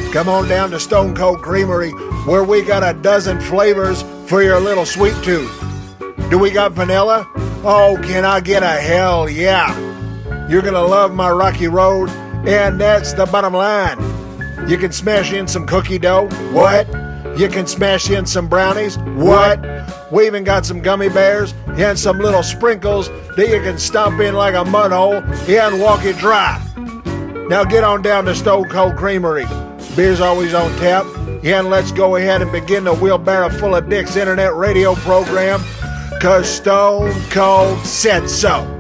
Come on down to Stone Cold Creamery, where we got a dozen flavors for your little sweet tooth. Do we got vanilla? Oh, can I get a hell yeah? You're gonna love my Rocky Road, and that's the bottom line. You can smash in some cookie dough. What? You can smash in some brownies. What? We even got some gummy bears and some little sprinkles that you can stomp in like a mud hole and walk it dry. Now get on down to Stone Cold Creamery. Beer's always on tap. And let's go ahead and begin the Wheelbarrow Full of Dicks internet radio program, 'cause Stone Cold said so.